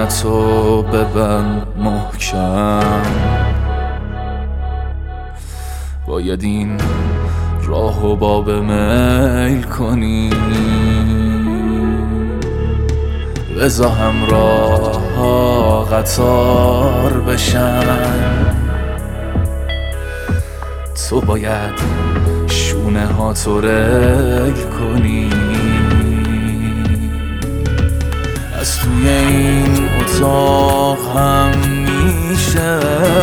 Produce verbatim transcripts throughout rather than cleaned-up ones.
چشماتو ببند محکم، باید این راهو باب میل کنی، بذار همراه ها قطار بشن، تو باید شونه ها تو ریل کنی. از توی این اتاق هم میشه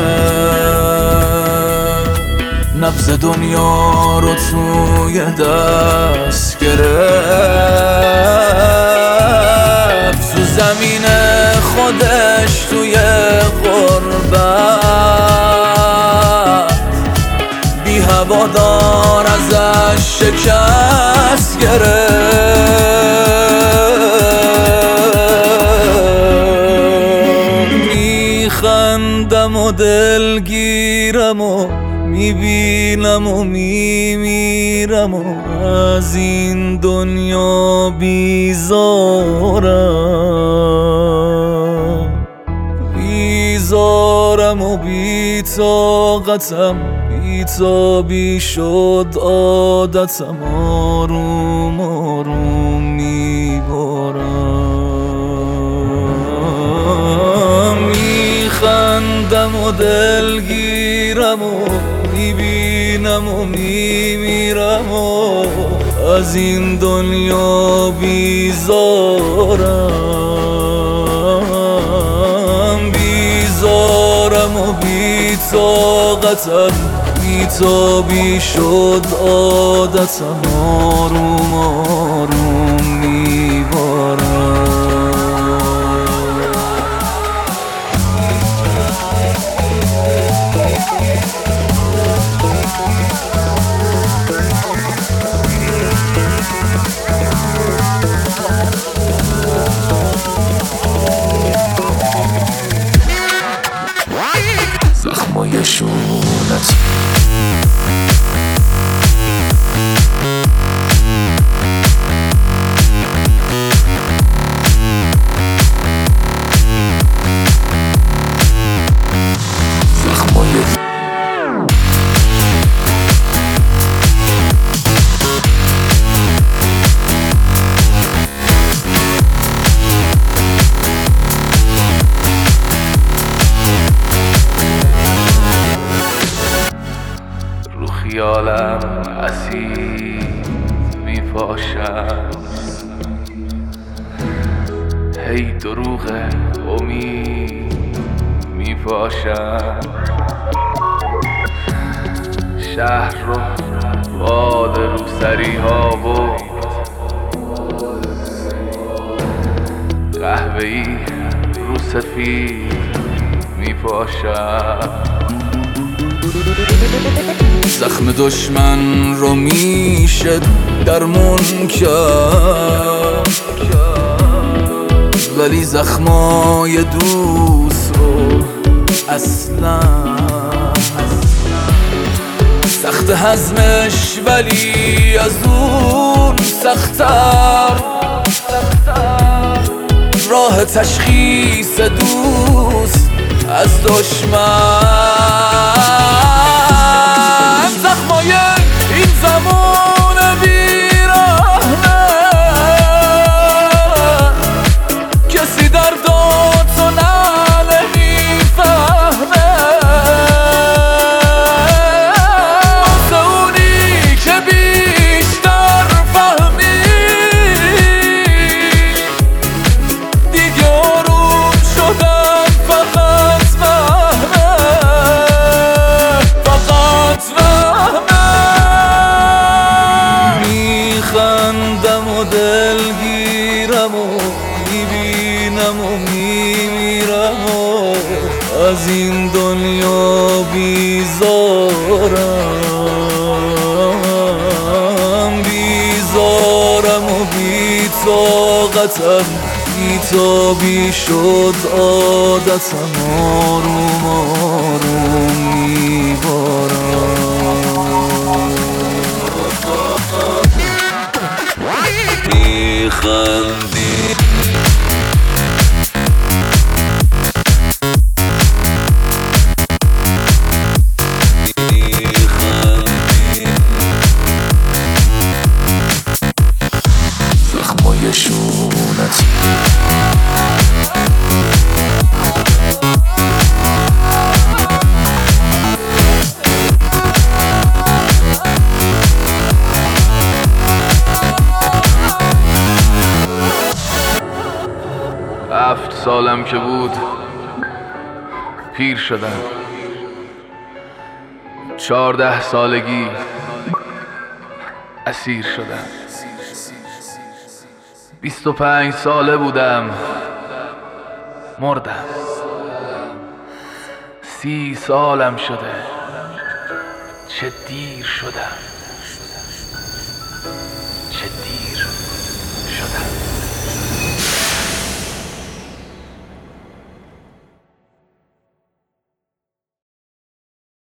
نبض دنیا رو توی دست گرفت، تو زمین خودش توی غربت بی هوادار ازش شکست گرفت. میخندم و دلگیرم و میبینم و میمیرم و از این دنیا بیزارم، بیزارم و بی‌طاقتم، بی‌تابی شد عادتم، آروم آروم میبارم. میخندم و دلگیرم و میبینم و میمیرم و از این دنیا بیزارم، بیزارم و بی‌طاقتم، بی‌تابی شد عادتم، آروم آروم میبارم. زخمای شونت خیالم اسیر میپاشم، هی دروغ امید میپاشم، شهر رو باد روسری ها و قهوه‌ای رو سفید میپاشم. زخم دشمن رو میشه درمون کرد، ولی زخمای دوست رو اصلا سخت هضمش، ولی از اون سخت‌تر راه تشخیص دوست از دشمن. زخمای این زمان بیرحمه، کسی درداتو نمیفهمه، واسه اونی که بیشتر فهمی دیگه آروم شدن فقط وهمه، فقط وهمه. میخندم و دلگیرم و میبینم و میمیرم و از این دنیا بیزارم، بیزارم و بی‌طاقتم، بی‌تابی شد عادتم، آروم آروم میبارم. میخندی سالم که بود پیر شدم. چهارده سالگی اسیر شدم. بیست و پنج ساله بودم مردم. سی سالم شده چه دیر شدم، چه دیر